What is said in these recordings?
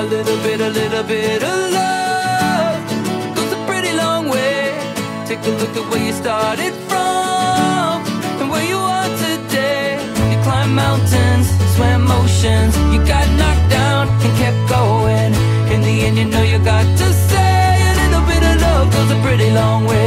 A little bit of love goes a pretty long way. Take a look at where you started from and where you are today. You climbed mountains, swam oceans, you got knocked down and kept going. In the end, you know you got to say a little bit of love goes a pretty long way.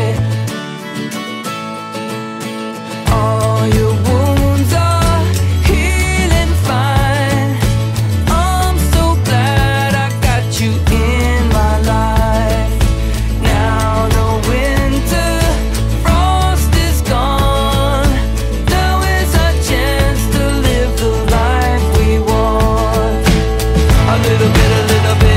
All your wounds are healing fine. I'm so glad I got you in my life. Now the winter frost is gone. Now is our chance to live the life we want. A little bit of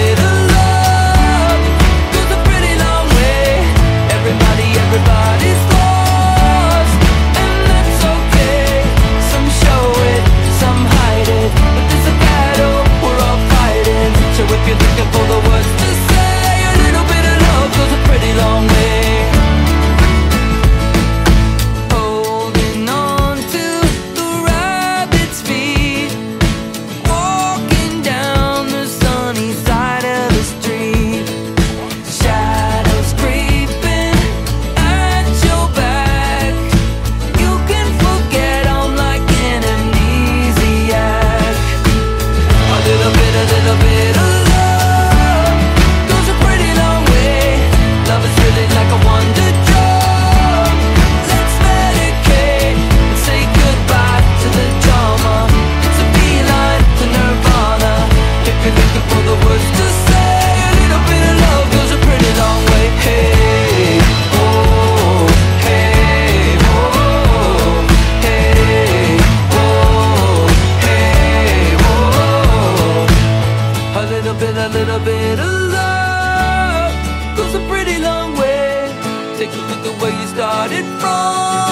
love goes a pretty long way. Everybody's lost, and that's okay. Some show it, some hide it, but there's a battle we're all fighting. So if you're looking for the words to say, a little bit of love goes a pretty long way. Holding on to the rabbit's feet, walking down the sunny side of the street. Shadows creeping at your back. You can forget I'm like an amnesiac. A little bit of love goes a pretty long way. Love is really like a wonder drug. Let's medicate and say goodbye to the drama. It's a beeline to nirvana. If you're looking for the words to say, a little bit of love goes a pretty long way. Hey, oh, hey, oh, hey, oh, hey, oh. A little bit of love goes a pretty long way. Take a look at where you started from